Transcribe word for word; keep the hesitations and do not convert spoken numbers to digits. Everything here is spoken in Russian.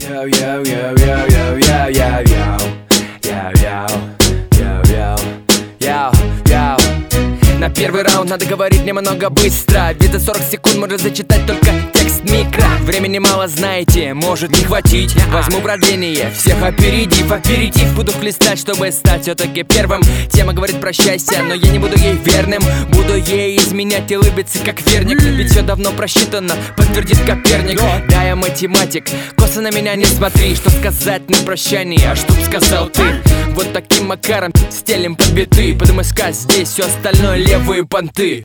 Yo, yo, yo, yo, yo, yo, yo, yo. Yo, yo, yo, yo, yo, yo. На первый раунд надо говорить немного быстро, ведь за сорок секунд можно зачитать только текст микро. Времени мало, знаете, может не хватить. Возьму продление, всех опередив, аперитив буду хлестать, чтобы стать все-таки первым. Тема говорит прощайся, но я не буду ей верным. Буду ей изменять и улыбиться как верник, ведь все давно просчитано, подтвердит Коперник. Да, я математик, косо на меня не смотри. Что сказать на прощание, а что б сказал ты? Вот таким макаром стелим под биты. Под МСК здесь все остальное левые понты.